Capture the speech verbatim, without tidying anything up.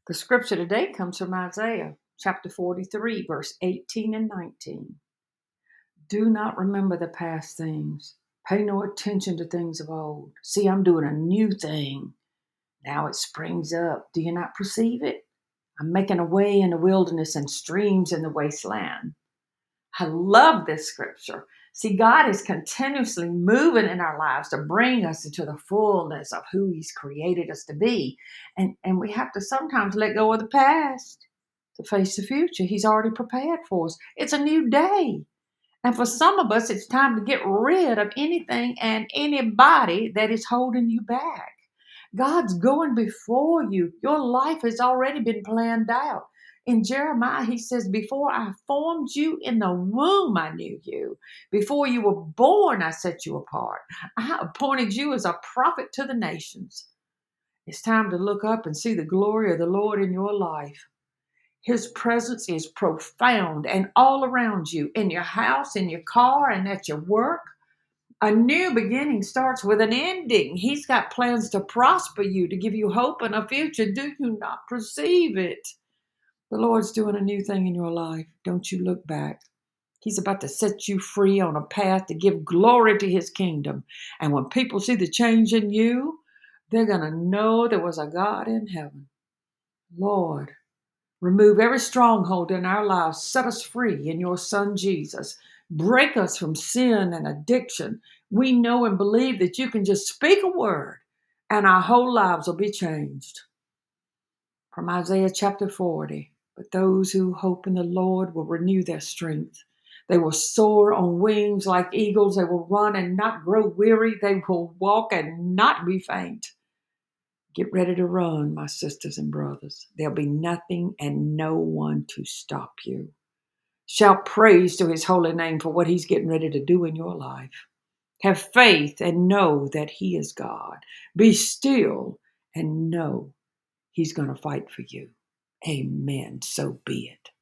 The scripture today comes from Isaiah chapter forty-three, verse eighteen and nineteen. Do not remember the past things. Pay no attention to things of old. See, I'm doing a new thing. Now it springs up. Do you not perceive it? I'm making a way in the wilderness and streams in the wasteland. I love this scripture. See, God is continuously moving in our lives to bring us into the fullness of who He's created us to be. And, and we have to sometimes let go of the past to face the future He's already prepared for us. It's a new day. And for some of us, it's time to get rid of anything and anybody that is holding you back. God's going before you. Your life has already been planned out. In Jeremiah, he says, before I formed you in the womb, I knew you. Before you were born, I set you apart. I appointed you as a prophet to the nations. It's time to look up and see the glory of the Lord in your life. His presence is profound and all around you, in your house, in your car, and at your work. A new beginning starts with an ending. He's got plans to prosper you, to give you hope and a future. Do you not perceive it? The Lord's doing a new thing in your life. Don't you look back. He's about to set you free on a path to give glory to His kingdom. And when people see the change in you, they're going to know there was a God in heaven. Lord, remove every stronghold in our lives. Set us free in your Son, Jesus. Break us from sin and addiction. We know and believe that you can just speak a word and our whole lives will be changed. From Isaiah chapter forty, but those who hope in the Lord will renew their strength. They will soar on wings like eagles. They will run and not grow weary. They will walk and not be faint. Get ready to run, my sisters and brothers. There'll be nothing and no one to stop you. Shout praise to His holy name for what He's getting ready to do in your life. Have faith and know that He is God. Be still and know He's going to fight for you. Amen. So be it.